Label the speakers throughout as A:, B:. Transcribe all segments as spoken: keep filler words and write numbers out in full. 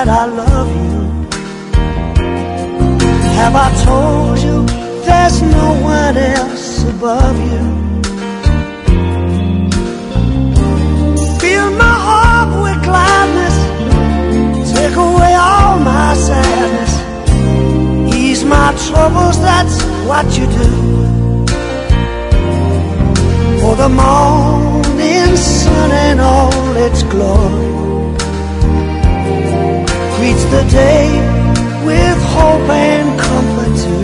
A: that I love you? Have I told you there's no one else above you? Fill my heart with gladness, take away all my sadness, ease my troubles, that's what you do. For the morning sun and all its glory greets the day with hope and comfort too.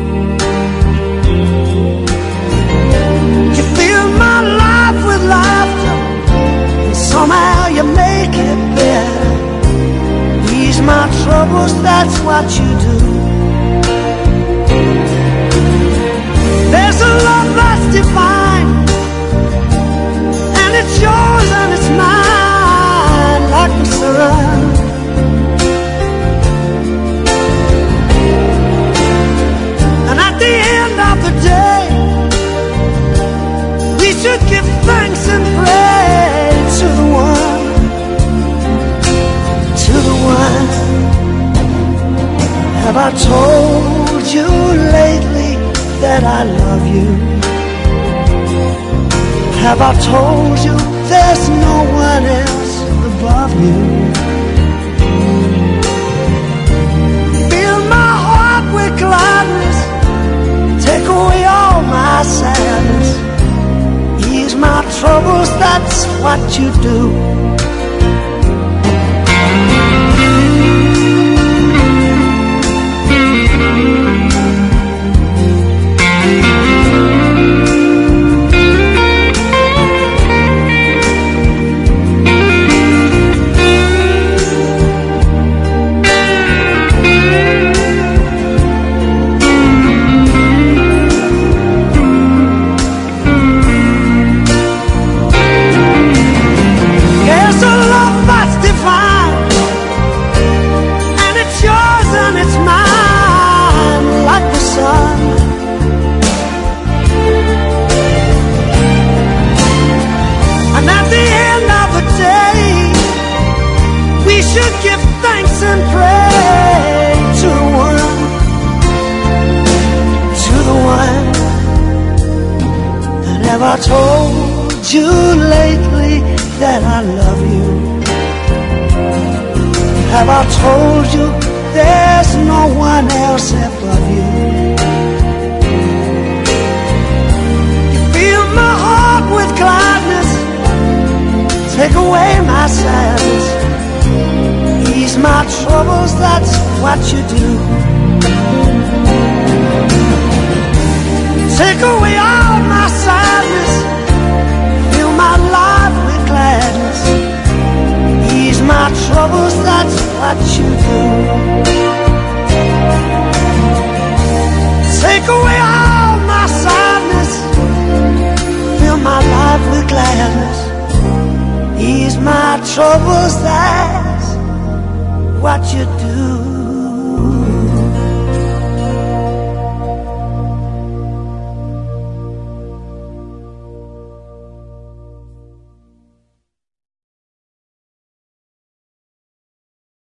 A: You fill my life with laughter, and somehow you make it better. Ease my troubles, that's what you do. There's a love that's divine, and it's yours and it's mine, like the sun. And at the end of the day, we should give thanks and pray to the one, to the one. Have I told you lately that I love you? Have I told you there's no one else above you? Fill my heart with gladness, take away all my sadness, ease my troubles, that's what you do. Have I told you lately that I love you? Have I told you there's no one else above you? You fill my heart with gladness, take away my sadness, ease my troubles, that's what you do. Take away all my sadness, fill my life with gladness, ease my troubles, that's what you do. Take away all my sadness, fill my life with gladness, ease my troubles, that's what you do.